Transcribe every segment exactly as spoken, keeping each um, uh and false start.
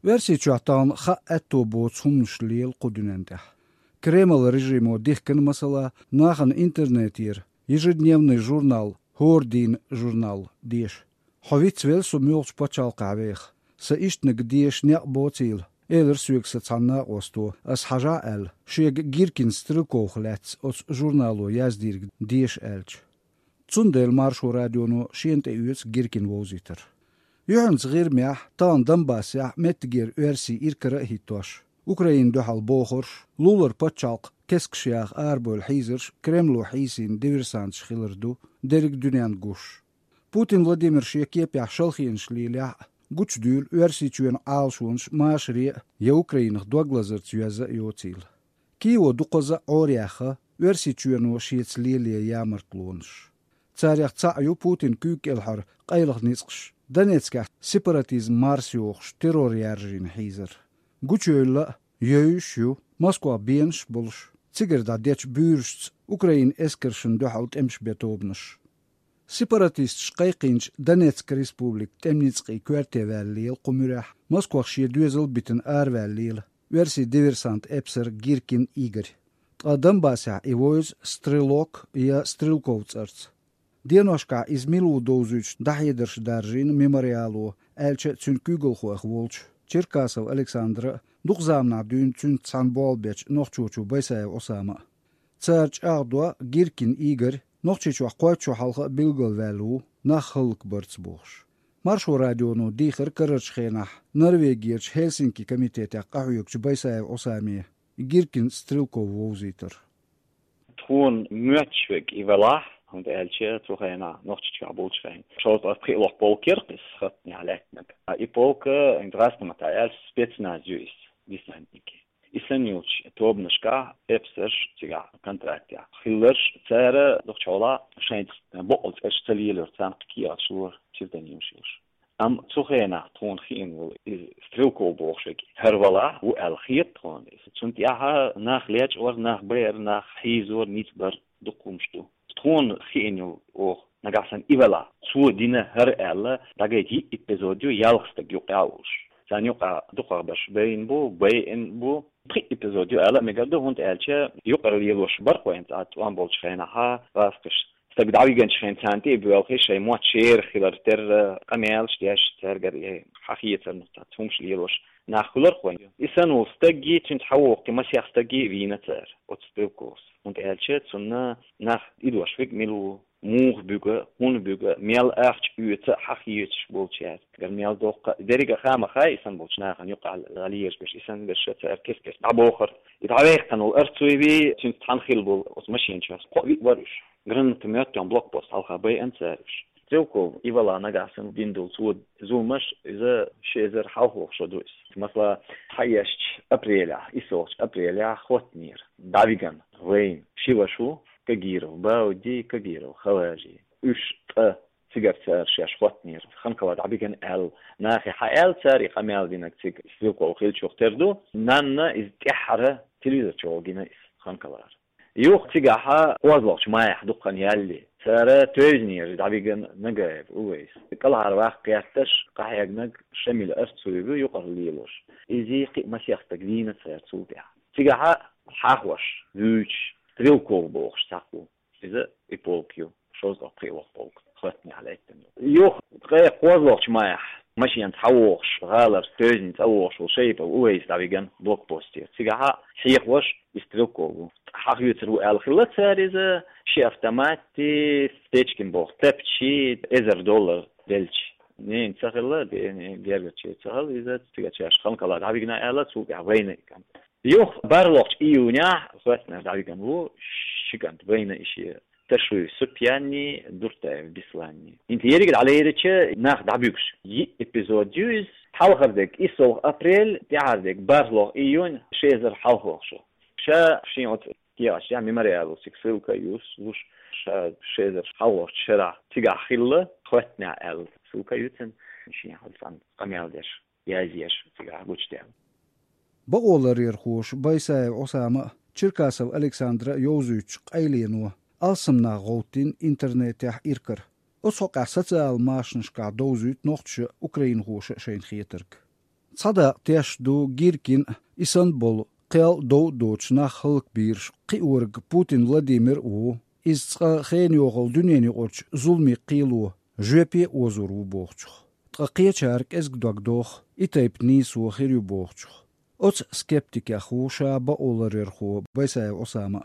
версичуатан ха эттобо цумшлил кудуненте. Кремл режиму дихкен масала нахан интернетир. Ежедневный журнал Хордин журнал диш. Ховицвел сумёлч почал кавех. Са иштнек диш не боцил. Элер сюкса цанна осту ас хажа эл. Шег гиркин стрелкох лец от журналу яздир диш элч. Цундел маршу радиону шиенте уец гиркин возитер. Юхан صغير ميح تان دنباسيح متجير ارسي إركرا هيتوش. أوكراين دوحال بوخرش لولر باتشالق كسكشياخ آربو الحيزرش كريملو حيسين ديفرسانش خيلردو ديرك دونيان جوش. بوتين فلاديمير شيكيب يح شلخين شليليح جوش دول ارسي تشوين عالشونش ماشري يا أوكراين دوغلازر تيوزا يوتيل. كيو دوقزا أورياخا ارسي تشوينو شيتس ليليا يامركلونش. تاريخ تاعيو بوتين كوك الحر قيلغ نيسقش. Donetsk'a separatizm marsiox terror yarjin hizer. Guçöllä yöyüşü Moskva bienş bulş. Tsigerda dech bürsts Ukraine eskerşin dohalt emş betobnış. Separatist şqayqinç Donetsk Respublik temnitski kvartevallil qumurah Moskva şi düzel bitin arvallil. Versi diversant epser Girkin Igor. Adam basa evoz Strelok ya Strelkovtsarts. Dienошка из Милу доузуч дахедерш даржин мемориалу элче цун кугелхох волч Черкасов Александра духзамна дюн цун цанболбеч нохчучу байсаев Осама. Царч ардуа Гиркин Игорь нохчучу қойчу халха билгелвалу нахылк бырцбуш. Маршу радиону дихер кырычхенах Норвегиерч Хельсинки комитете қахуюкчу байсаев Осами Гиркин Стрелков возитер. Тун мөчвек ивалах und elche trochena noch chabot schrein schaut auf priloch bolker is hat ja leitnek I polke in draste material spetsnaz juis visnantiki isenjuch tobnashka epser tiga kontrakt ja khillers tsare doch chola scheint bol tsaliler tsanki atshur chivdanimshir am trochena ton khin is strelko borshek herwala u elkhit ton is sunt ja nach lech or nach ber nach hizor nit ber dokumstu Тон хеню о нагасан ивала су дина хер элла дагети эпизодио ялхстаг юqауш санюка духабаш бейнбу бейнбу три эпизодио элла мегадо хунт элче юqарлиелош бар qoynt at wan bolchkhaynaha rastish stagdawigen shkhayntanti bwelkhi shay mocher khilarter qamel shtiash terger hakhiyatan nutat humshliyelosh nachhular qoyn isan ostagi tint hawq masyaxtagi vinater otstevkos und elche sunna nach idwashvik milu mughbuge hunbuge mel acht ute hachiyet bolchat gar mel doq deriga khama khaysan bolchnagan yuqal ghaliyes bish isan bishat erkeskes abokhir itawayqtan ul artsuibi tint tankhil bol osmashin chas qovit varush gran tmyat tam blogpost alkha bay ansarish Стрелков ивала нагасан виндул суд зумаш из-за шезер халхох шодуис. Масла хаяш апреля, исоч апреля хотнир. Давиган, вейн, шивашу, кагиров, бауди, кагиров, хаважи. Уш та سيجارتر شاش خطنير خنقواد عبيكن ال ناخي حال تاريخ امال دينك تيك سيقو خيل شوختردو نانا از تحره تلفزيون شوغينا خنقوار يوخ تيغاها وازلوش ما يحدقن يالي سارة توزنير دعبيقن نقايب اويس كالهار واقعياتش قاحيقنق شميل ارتسويبو يقر ليلوش ازي قي مسيختك دينا سار تسوبيا تيغاها حاخوش ذوش تريلكو بوخش تاقو ازا ايبولكيو شوز اقري وقبولك خلتني عليكم يوخ تغيق وازلوش مايح ماشي ينتحوخش غالر توزن تحوخش وشيبه اويس دعبيقن بلوك بوستير تيغاها حيخوش يستريلكو حقيقة الخلات ساريزة شيء автоматي فتشكين بوخ تبشي إزر دولار دلش نين تسخلا دي بيرجع شيء تسخل إذا تيجي أشخاص كلا دعينا ألا سوق عوينه كان يوخ بارلوش إيونيا خواتنا دعينا هو شكانت بينه إشي تشوي سبياني دورته بيسلاني أنت يرجع على يرجع ناخ دعبيكش ي إبيزوديوز حلقة ذيك إسوق أبريل تعرضك بارلوش إيون شيزر حلقة شو شا شيء ياش يعني مريالو سكسل كيوس وش شا شيدر حوش شرع تيجا خيلة خوتنا ال سو كيوتن شيء حلفان قميل ديش يازيش تيجا بوش ديال بقولر يرخوش بايسايف أسامة Черкасов Александра Йозуч قايلينو ألسمنا غوتين إنترنت يح إيركر أسوق سوциال ماشنشكا دوزوت نوختش أوكرين غوش شين خيترك صدا تيش دو جيركين إسانبول قيل دو دوچنا خلق بيرش قيورغ بوتين فلاديمير او إزقا خين يوغل دنياني قرش ظلمي قيلو جوبي وزورو بوغچخ تقاقيا چارك ازق دوغ دوغ إتايب نيسو خيريو بوغچخ أوتس سكيبتيكا خوشا باولرير خو بيسايا أسامة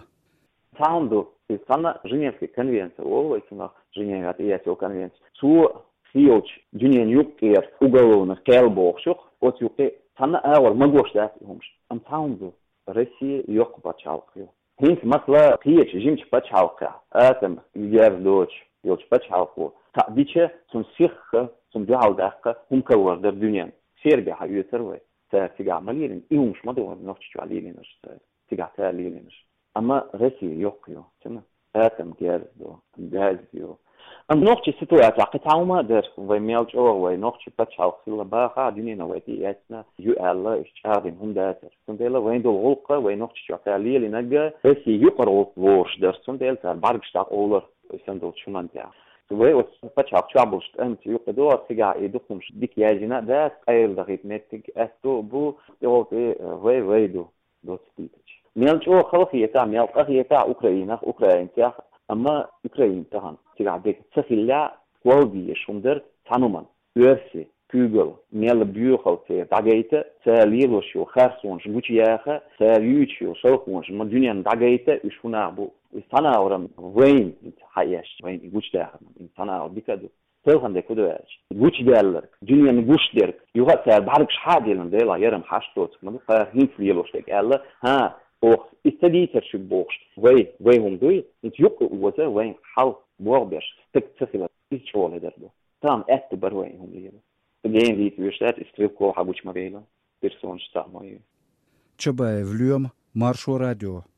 Таунду из сана Женевской конвенции, олвайсина Женеват и Ясил конвенции. Су сиоч дюнен юкер уголовных келбохшух, от юке сана авар магош дас юмш. Ам таунду Россия yok бачалкю. Хинс масла пиеч жимч бачалка. Атам юер доч йоч бачалку. Та биче сум сихха сум дуалдакка хумкавар дар дюнен. Сербия хаютервай. Та сига малирин и умш мадор нохчу алилинаш. Сига та алилинаш. Ama Rusya yok diyor, değil mi? Atom gaz diyor, gaz diyor. Ama nokta situasyonu akıtamadır ve melço ve nokta paçalsıyla baha dünyanın ve diyetine yüella işçilerin hundadır. Sondayla ve indol olka ve nokta çakaliyeli naga Rusya yukarı oluştur. Sondayla bargıştak olur. Sondayla şundan ya. Ve o paçal çabuşt ent yukarı siga edukmuş dik yajina da ayılda gitmedik. Esto bu o ve ve do dostit. Melço xalqiyata melqiyata Ukrayna Ukrayna ama Ukrayna tahan tigadek safilla qualdi şundur tanıman örsi kügül mel büyüqaltı dagayta salilo şu xarson juçyaxa sayuçu soğunç ma dünyanın dagayta üşuna bu sana oran vein hayaş vein guçdaha insana dikadu Tövhande kuduaj. Guç derler. Dünyanın guçler. Yuha ser barık şadilin deyla yarım haştot. Mı fa hinfliyeloştek elle. Ha och istediter şu box. Vay vay hum duy. It yok uza vay hal boğbeş. Tek tıkıla. Hiç ol eder bu. Tam et bar vay hum diye. Gen dit üstad istrip ko habuç mabela. Bir sonuç tahmayı. Çabayev Lüyom Marşo Radyo.